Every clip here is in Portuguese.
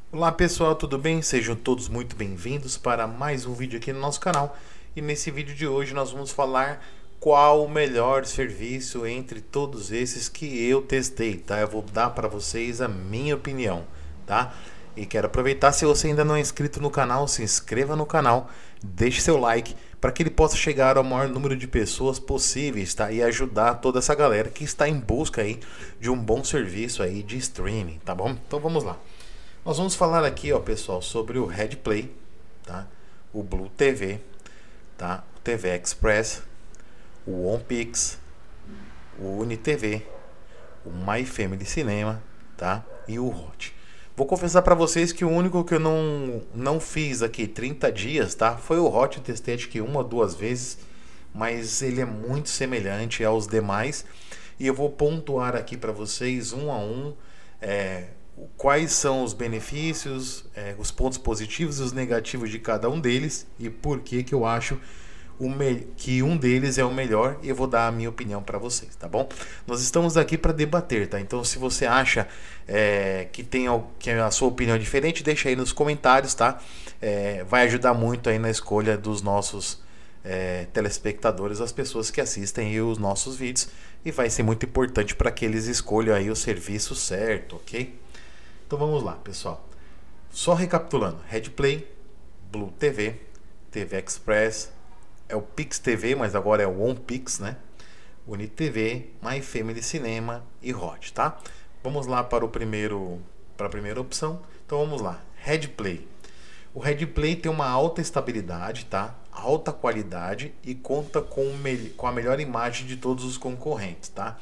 Olá pessoal, tudo bem? Sejam todos muito bem-vindos para mais um vídeo aqui no nosso canal. E nesse vídeo de hoje nós vamos falar qual o melhor serviço entre todos esses que eu testei, tá? Eu vou dar para vocês a minha opinião, tá? E quero aproveitar, se você ainda não é inscrito no canal, se inscreva no canal, deixe seu like para que ele possa chegar ao maior número de pessoas possíveis, tá? E ajudar toda essa galera que está em busca aí de um bom serviço aí de streaming, tá bom? Então vamos lá. Nós vamos falar aqui, ó, pessoal, sobre o Red Play, tá? O Blue TV, tá? O TV Express, o OnPix, o UniTV, o My Family Cinema, tá? E o Hot. Vou confessar para vocês que o único que eu não fiz aqui 30 dias, tá? Foi o Hot, eu testei acho que uma ou duas vezes, mas ele é muito semelhante aos demais e eu vou pontuar aqui para vocês um a um quais são os benefícios, os pontos positivos e os negativos de cada um deles e por que que eu acho que um deles é o melhor, e eu vou dar a minha opinião para vocês, tá bom? Nós estamos aqui para debater, tá? Então se você acha que a sua opinião é diferente, deixa aí nos comentários, tá? Vai ajudar muito aí na escolha dos nossos telespectadores, as pessoas que assistem aí os nossos vídeos, e vai ser muito importante para que eles escolham aí o serviço certo, ok? Então vamos lá, pessoal. Só recapitulando: Red Play, Blue TV, TV Express, é o Pix TV, mas agora é o OnPix, né? UniTV, My Family Cinema e Hot, tá? Vamos lá para a primeira opção. Então vamos lá. Red Play. O Red Play tem uma alta estabilidade, tá? Alta qualidade e conta com a melhor imagem de todos os concorrentes, tá?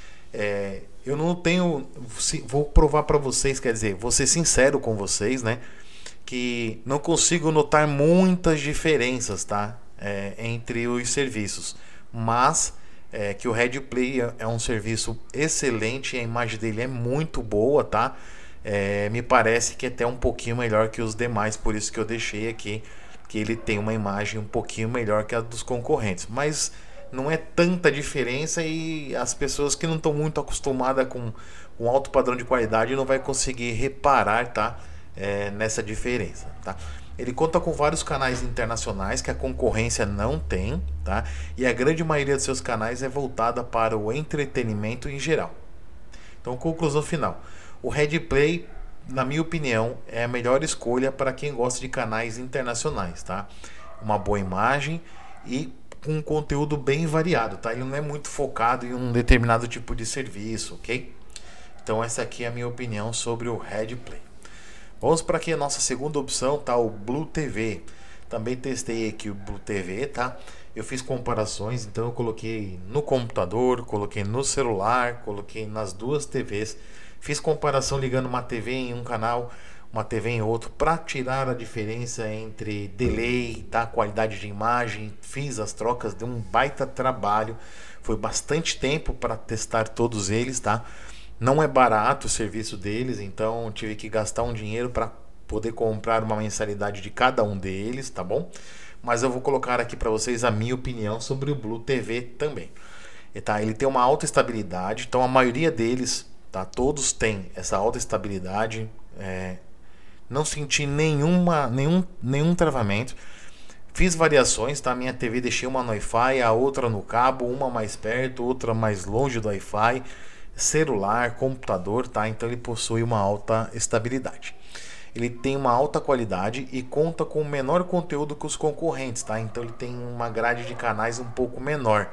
Eu não tenho, vou provar para vocês, quer dizer, vou ser sincero com vocês, né? Que não consigo notar muitas diferenças, tá? Entre os serviços, mas que o Red Play é um serviço excelente, a imagem dele é muito boa, tá? Me parece que é até um pouquinho melhor que os demais, por isso que eu deixei aqui que ele tem uma imagem um pouquinho melhor que a dos concorrentes, mas não é tanta diferença, e as pessoas que não estão muito acostumadas com um alto padrão de qualidade não vai conseguir reparar, tá? Nessa diferença, tá? Ele conta com vários canais internacionais que a concorrência não tem, tá? E a grande maioria dos seus canais é voltada para o entretenimento em geral. Então, conclusão final: o Red Play, na minha opinião, é a melhor escolha para quem gosta de canais internacionais, tá? Uma boa imagem e com um conteúdo bem variado, tá? Ele não é muito focado em um determinado tipo de serviço, ok? Então essa aqui é a minha opinião sobre o Red Play. Vamos para aqui a nossa segunda opção, tá? O Blue TV. Também testei aqui o Blue TV, tá? Eu fiz comparações, então eu coloquei no computador, coloquei no celular, coloquei nas duas TVs. Fiz comparação ligando uma TV em um canal, uma TV em outro, para tirar a diferença entre delay, tá? Qualidade de imagem. Fiz as trocas, deu um baita trabalho. Foi bastante tempo para testar todos eles, tá? Não é barato o serviço deles, então tive que gastar um dinheiro para poder comprar uma mensalidade de cada um deles, tá bom? Mas eu vou colocar aqui para vocês a minha opinião sobre o Blue TV também. Tá? Ele tem uma alta estabilidade, então a maioria deles, tá? Todos têm essa alta estabilidade. Não senti nenhum travamento. Fiz variações, tá? Minha TV deixei uma no Wi-Fi, a outra no cabo, uma mais perto, outra mais longe do Wi-Fi, celular, computador, tá? Então ele possui uma alta estabilidade. Ele tem uma alta qualidade e conta com menor conteúdo que os concorrentes, tá? Então ele tem uma grade de canais um pouco menor.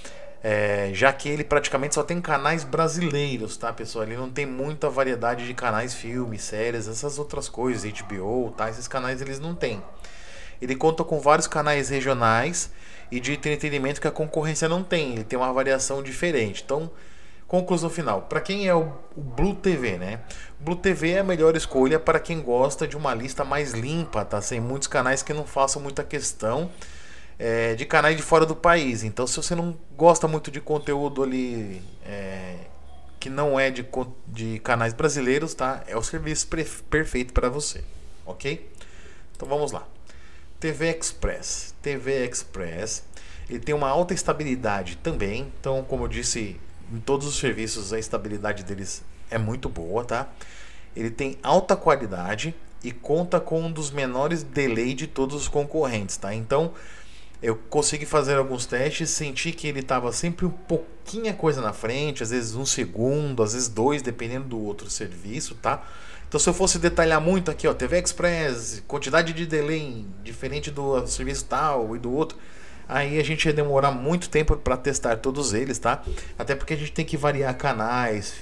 Já que ele praticamente só tem canais brasileiros, tá, pessoal? Ele não tem muita variedade de canais, filmes, séries, essas outras coisas, HBO, tá? Esses canais eles não têm. Ele conta com vários canais regionais e de entretenimento que a concorrência não tem. Ele tem uma variação diferente. Então, conclusão final: para quem é o Blue TV, né? O Blue TV é a melhor escolha para quem gosta de uma lista mais limpa, tá? Sem muitos canais que não façam muita questão de canais de fora do país. Então, se você não gosta muito de conteúdo ali que não é de canais brasileiros, tá? É o serviço perfeito para você, ok? Então vamos lá. TV Express. TV Express, ele tem uma alta estabilidade também. Então, como eu disse, em todos os serviços a estabilidade deles é muito boa, tá? Ele tem alta qualidade e conta com um dos menores delay de todos os concorrentes, tá? Então eu consegui fazer alguns testes, senti que ele estava sempre um pouquinho coisa na frente, às vezes 1 segundo, às vezes 2, dependendo do outro serviço, tá? Então se eu fosse detalhar muito aqui, ó, TV Express, quantidade de delay diferente do serviço tal e do outro, aí a gente ia demorar muito tempo para testar todos eles, tá? Até porque a gente tem que variar canais,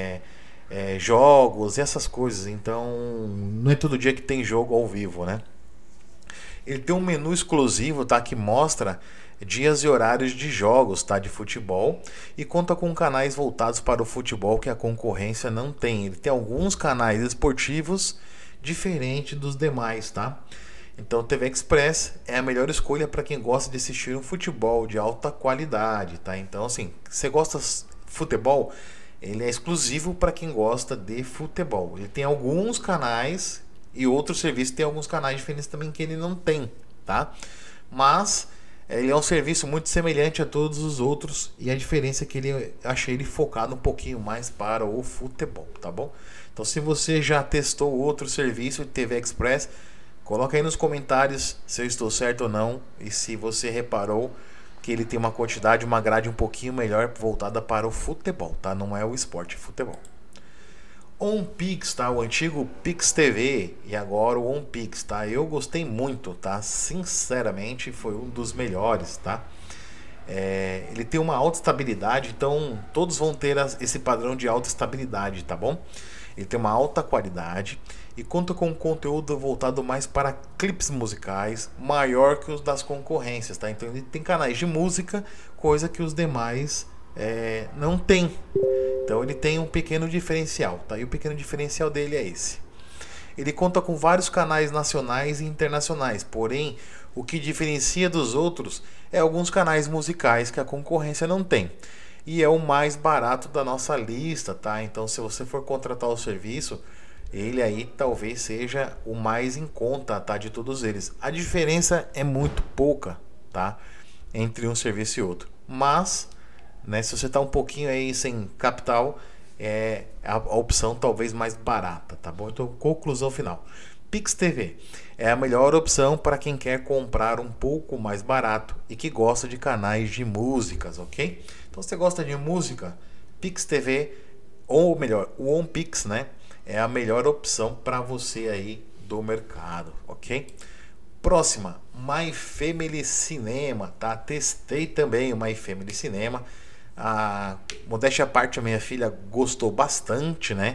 jogos e essas coisas, então não é todo dia que tem jogo ao vivo, né? Ele tem um menu exclusivo, tá, que mostra dias e horários de jogos, tá, de futebol, e conta com canais voltados para o futebol que a concorrência não tem. Ele tem alguns canais esportivos diferentes dos demais, tá? Então, TV Express é a melhor escolha para quem gosta de assistir um futebol de alta qualidade, tá? Então, assim, você gosta de futebol, ele é exclusivo para quem gosta de futebol. Ele tem alguns canais e outros serviços tem alguns canais diferentes também que ele não tem, tá? Mas ele é um serviço muito semelhante a todos os outros, e a diferença é que ele achei ele focado um pouquinho mais para o futebol, tá bom? Então, se você já testou outro serviço de TV Express, coloca aí nos comentários se eu estou certo ou não, e se você reparou que ele tem uma quantidade, uma grade um pouquinho melhor voltada para o futebol, tá? Não é o esporte, é futebol. OnPix, tá? O antigo Pix TV e agora o OnPix, tá? Eu gostei muito, tá? Sinceramente, foi um dos melhores, tá? Ele tem uma alta estabilidade, então todos vão ter esse padrão de alta estabilidade, tá bom? Ele tem uma alta qualidade e conta com um conteúdo voltado mais para clipes musicais, maior que os das concorrências, tá? Então ele tem canais de música, coisa que os demais não tem. Então ele tem um pequeno diferencial, tá? E o pequeno diferencial dele é esse. Ele conta com vários canais nacionais e internacionais, porém o que diferencia dos outros é alguns canais musicais que a concorrência não tem. E é o mais barato da nossa lista, tá? Então se você for contratar o serviço, ele aí talvez seja o mais em conta, tá? De todos eles. A diferença é muito pouca, tá? Entre um serviço e outro. Mas né, se você está um pouquinho aí sem capital, é a opção talvez mais barata, tá bom? Então, conclusão final. Pix TV é a melhor opção para quem quer comprar um pouco mais barato e que gosta de canais de músicas, ok? Então, se você gosta de música, Pix TV, ou melhor, o OnPix, né, é a melhor opção para você aí do mercado, ok? Próxima, MyFamily Cinema, tá? Testei também o MyFamily Cinema. A modéstia à parte, a minha filha gostou bastante, né?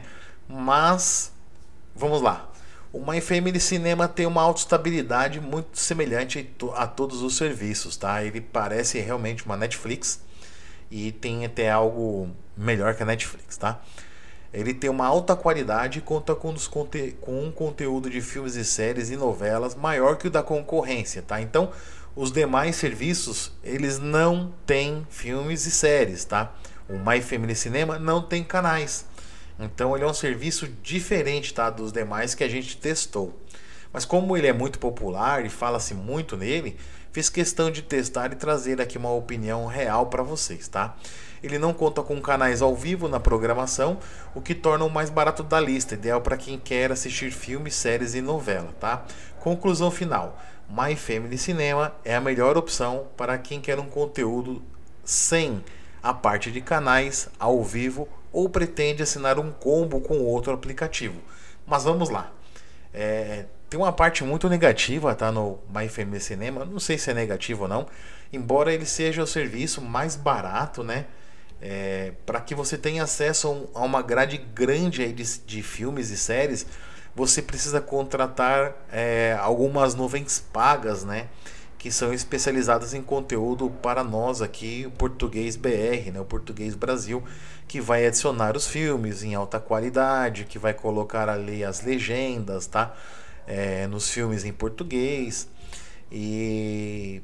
Mas vamos lá. O MyFamily Cinema tem uma autoestabilidade muito semelhante a todos os serviços, tá? Ele parece realmente uma Netflix e tem até algo melhor que a Netflix, tá? Ele tem uma alta qualidade e conta com um conteúdo de filmes e séries e novelas maior que o da concorrência, tá? Então, os demais serviços, eles não têm filmes e séries, tá? O MyFamily Cinema não tem canais. Então ele é um serviço diferente, tá, dos demais que a gente testou. Mas como ele é muito popular e fala-se muito nele, fiz questão de testar e trazer aqui uma opinião real para vocês, tá? Ele não conta com canais ao vivo na programação, o que torna o mais barato da lista, ideal para quem quer assistir filmes, séries e novela, tá? Conclusão final. MyFamily Cinema é a melhor opção para quem quer um conteúdo sem a parte de canais ao vivo ou pretende assinar um combo com outro aplicativo. Mas vamos lá. Tem uma parte muito negativa, tá, no MyFamily Cinema. Não sei se é negativo ou não, embora ele seja o serviço mais barato, né? Para que você tenha acesso a uma grade grande aí de filmes e séries, você precisa contratar algumas nuvens pagas, né, que são especializadas em conteúdo para nós aqui, o português BR, né, o português Brasil, que vai adicionar os filmes em alta qualidade, que vai colocar ali as legendas, tá, nos filmes em português. E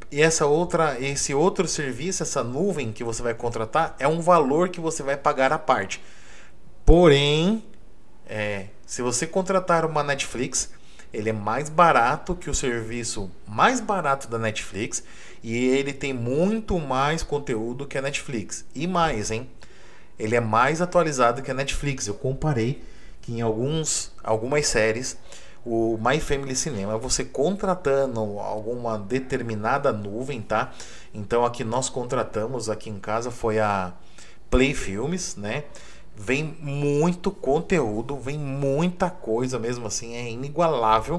esse outro serviço, essa nuvem que você vai contratar, é um valor que você vai pagar à parte. Porém, se você contratar uma Netflix, ele é mais barato que o serviço mais barato da Netflix e ele tem muito mais conteúdo que a Netflix. E mais, hein? Ele é mais atualizado que a Netflix. Eu comparei que em algumas séries, o My Family Cinema, você contratando alguma determinada nuvem, tá? Então aqui nós contratamos, aqui em casa foi a Play Filmes, né? Vem muito conteúdo, vem muita coisa mesmo assim, é inigualável,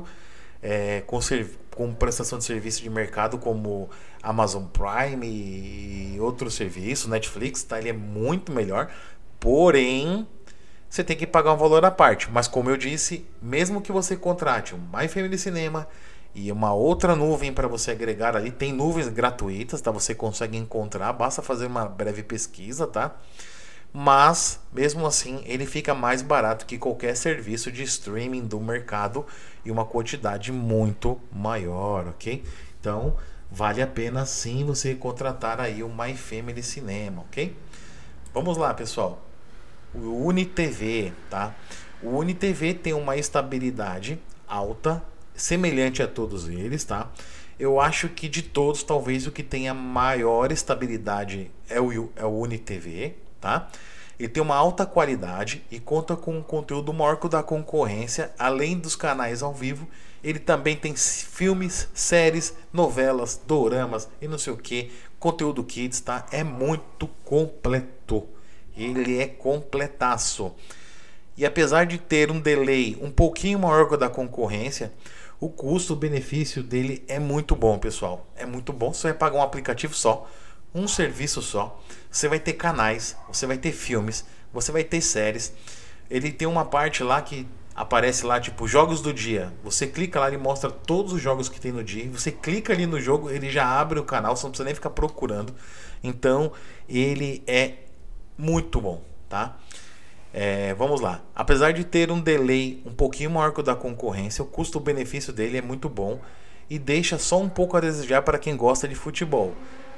com prestação de serviço de mercado como Amazon Prime e outros serviços, Netflix, tá? Ele é muito melhor, porém você tem que pagar um valor à parte. Mas como eu disse, mesmo que você contrate um My Family Cinema e uma outra nuvem para você agregar ali, tem nuvens gratuitas, tá? Você consegue encontrar, basta fazer uma breve pesquisa, tá? Mas mesmo assim ele fica mais barato que qualquer serviço de streaming do mercado e uma quantidade muito maior, ok? Então vale a pena sim você contratar aí o My Family Cinema, ok? Vamos lá, pessoal. O UniTV, tá? O UniTV tem uma estabilidade alta, semelhante a todos eles, tá? Eu acho que de todos, talvez o que tenha maior estabilidade é o UniTV, tá? Ele tem uma alta qualidade e conta com um conteúdo maior que o da concorrência, além dos canais ao vivo. Ele também tem filmes, séries, novelas, doramas e não sei o que, conteúdo kids, tá? É muito completo. Ele é completaço. E apesar de ter um delay um pouquinho maior que o da concorrência, o custo-benefício dele é muito bom, pessoal. É muito bom. Você vai pagar um aplicativo só, um serviço só. Você vai ter canais, você vai ter filmes, você vai ter séries. Ele tem uma parte lá que aparece lá, tipo, jogos do dia. Você clica lá, ele mostra todos os jogos que tem no dia. Você clica ali no jogo, ele já abre o canal, você não precisa nem ficar procurando. Então, ele é muito bom, tá? Vamos lá. Apesar de ter um delay um pouquinho maior que o da concorrência, o custo-benefício dele é muito bom e deixa só um pouco a desejar para quem gosta de futebol.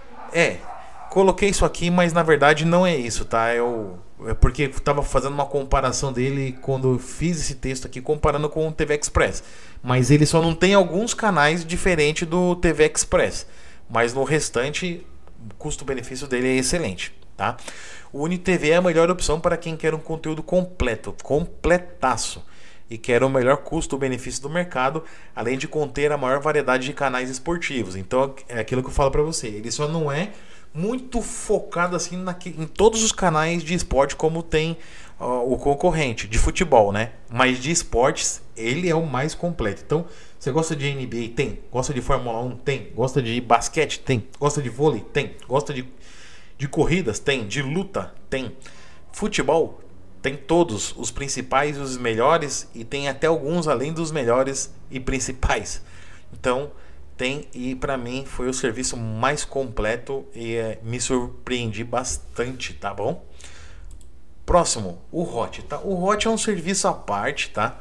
Coloquei isso aqui, mas na verdade não é isso, tá? É porque eu estava fazendo uma comparação dele quando eu fiz esse texto aqui, comparando com o TV Express. Mas ele só não tem alguns canais diferentes do TV Express. Mas no restante, o custo-benefício dele é excelente, tá? O UniTV é a melhor opção para quem quer um conteúdo completo, completaço, e quer o melhor custo-benefício do mercado, além de conter a maior variedade de canais esportivos. Então é aquilo que eu falo para você, ele só não é muito focado assim em todos os canais de esporte como tem o concorrente de futebol, né? Mas de esportes ele é o mais completo. Então você gosta de NBA? Tem. Gosta de Fórmula 1? Tem. Gosta de basquete? Tem. Gosta de vôlei? Tem. Gosta de corridas? Tem. De luta? Tem. Futebol? Tem todos, os principais e os melhores, e tem até alguns além dos melhores e principais. Então tem, e para mim foi o serviço mais completo e me surpreendi bastante, tá bom? Próximo, o Hot, tá? O Hot é um serviço à parte, tá?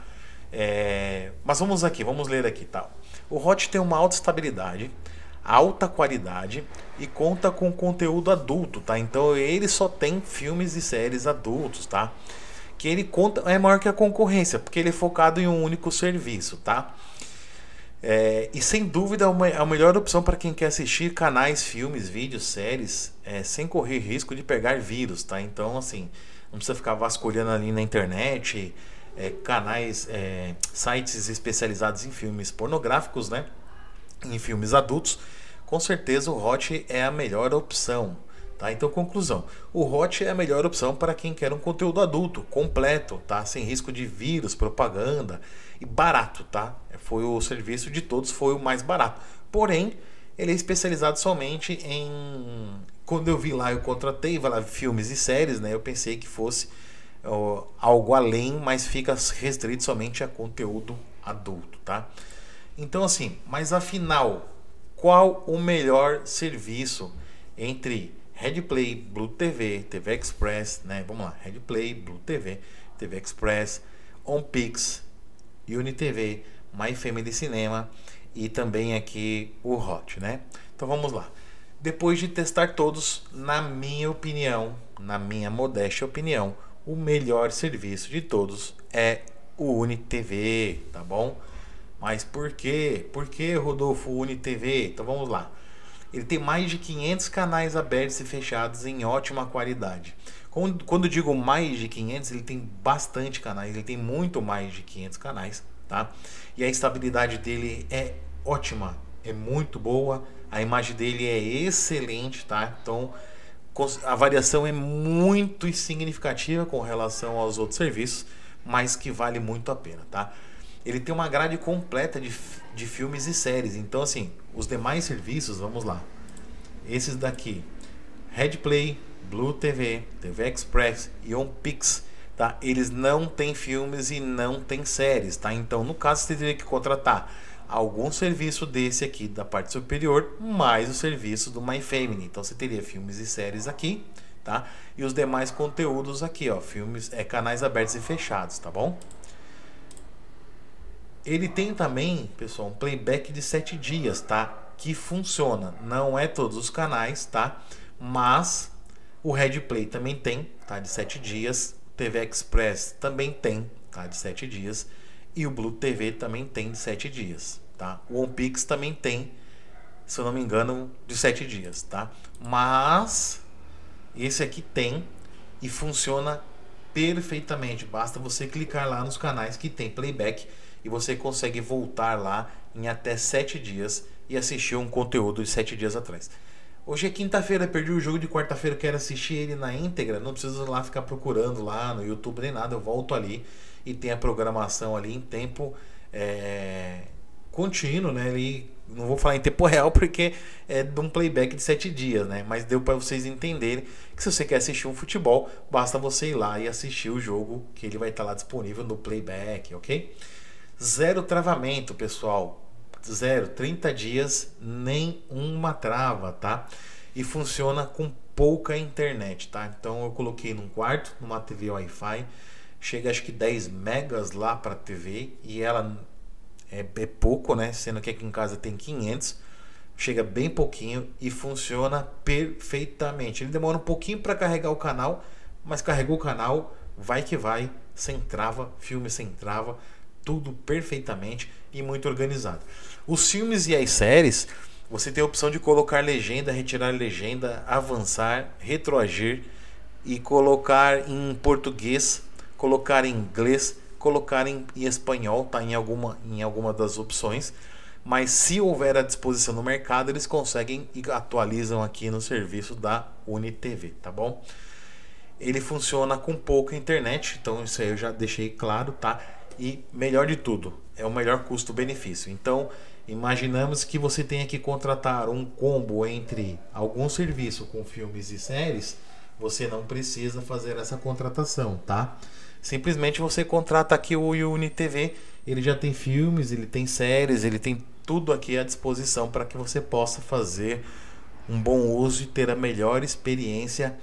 Mas vamos ler aqui, tá? O Hot tem uma alta estabilidade, alta qualidade e conta com conteúdo adulto, tá? Então ele só tem filmes e séries adultos, tá? Que ele conta é maior que a concorrência, porque ele é focado em um único serviço, tá? E sem dúvida é a melhor opção para quem quer assistir canais, filmes, vídeos, séries, sem correr risco de pegar vírus, tá? Então assim, não precisa ficar vasculhando ali na internet, canais, sites especializados em filmes pornográficos, né? Em filmes adultos. Com certeza o Hot é a melhor opção, tá? Então, conclusão, o Hot é a melhor opção para quem quer um conteúdo adulto, completo, tá? Sem risco de vírus, propaganda e barato, tá? Foi o serviço de todos, foi o mais barato. Porém, ele é especializado somente em... Quando eu vi lá, eu contratei, vai lá, filmes e séries, né? Eu pensei que fosse algo além, mas fica restrito somente a conteúdo adulto, tá? Então assim, mas afinal, qual o melhor serviço entre Redplay, Blue TV, TV Express, né? Vamos lá, Redplay, Blue TV, TV Express, OnPix, UniTV, My Family Cinema e também aqui o Hot, né? Então vamos lá. Depois de testar todos, na minha opinião, na minha modesta opinião, o melhor serviço de todos é o UniTV, tá bom? Mas por quê? Por que, Rodolfo, UniTV? Então vamos lá. Ele tem mais de 500 canais abertos e fechados em ótima qualidade. Quando digo mais de 500, ele tem bastante canais, ele tem muito mais de 500 canais, tá? E a estabilidade dele é ótima, é muito boa, a imagem dele é excelente, tá? Então a variação é muito significativa com relação aos outros serviços, mas que vale muito a pena, tá? Ele tem uma grade completa de filmes e séries. Então, assim, os demais serviços, vamos lá. Esses daqui, Redplay, Blue TV, TV Express e OnPix, tá? Eles não têm filmes e não têm séries, tá? Então, no caso, você teria que contratar algum serviço desse aqui da parte superior, mais o serviço do MyFamily. Então, você teria filmes e séries aqui, tá? E os demais conteúdos aqui, ó, filmes, canais abertos e fechados, tá bom? Ele tem também, pessoal, um playback de 7 dias, tá? Que funciona. Não é todos os canais, tá? Mas o Redplay também tem, tá? De 7 dias. TV Express também tem, tá? De 7 dias. E o Blue TV também tem de 7 dias, tá? O OnPix também tem, se eu não me engano, de 7 dias, tá? Mas esse aqui tem e funciona perfeitamente. Basta você clicar lá nos canais que tem playback e você consegue voltar lá em até 7 dias e assistir um conteúdo de 7 dias atrás. Hoje é quinta-feira, perdi o jogo de quarta-feira, quero assistir ele na íntegra, não preciso lá ficar procurando lá no YouTube nem nada, eu volto ali e tem a programação ali em tempo contínuo, né? Ali, não vou falar em tempo real porque é de um playback de 7 dias, né? Mas deu para vocês entenderem que se você quer assistir um futebol, basta você ir lá e assistir o jogo, que ele vai estar lá disponível no playback, ok? Zero travamento, pessoal. Zero, 30 dias, nem uma trava, tá? E funciona com pouca internet, tá? Então eu coloquei num quarto, numa TV Wi-Fi, chega acho que 10 megas lá para TV e ela é pouco, né? Sendo que aqui em casa tem 500, chega bem pouquinho e funciona perfeitamente. Ele demora um pouquinho para carregar o canal, mas carregou o canal, vai que vai, sem trava, filme sem trava, tudo perfeitamente e muito organizado. Os filmes e as séries, você tem a opção de colocar legenda, retirar legenda, avançar, retroagir e colocar em português, colocar em inglês, colocar em espanhol, tá? Em alguma das opções. Mas se houver à disposição no mercado, eles conseguem e atualizam aqui no serviço da UniTV, tá bom? Ele funciona com pouca internet, então isso aí eu já deixei claro, tá? E melhor de tudo, é o melhor custo-benefício. Então, imaginamos que você tenha que contratar um combo entre algum serviço com filmes e séries, você não precisa fazer essa contratação, tá? Simplesmente você contrata aqui o UniTV, ele já tem filmes, ele tem séries, ele tem tudo aqui à disposição para que você possa fazer um bom uso e ter a melhor experiência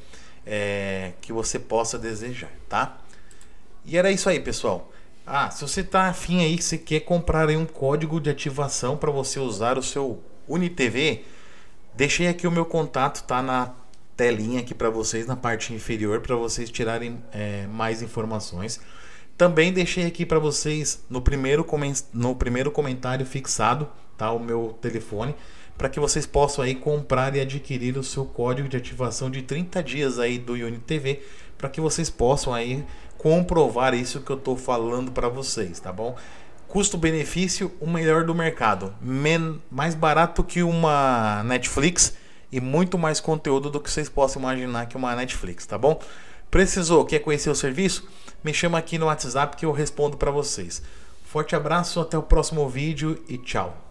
que você possa desejar, tá? E era isso aí, pessoal. Se você tá afim aí, que você quer comprar aí um código de ativação para você usar o seu UniTV, deixei aqui o meu contato, tá na telinha aqui para vocês, na parte inferior, para vocês tirarem mais informações. Também deixei aqui para vocês no primeiro comentário fixado, tá, o meu telefone, para que vocês possam aí comprar e adquirir o seu código de ativação de 30 dias aí do UniTV, para que vocês possam aí comprovar isso que eu estou falando para vocês, tá bom? Custo-benefício, o melhor do mercado, mais barato que uma Netflix e muito mais conteúdo do que vocês possam imaginar que uma Netflix, tá bom? Precisou, quer conhecer o serviço? Me chama aqui no WhatsApp que eu respondo para vocês. Forte abraço, até o próximo vídeo e tchau!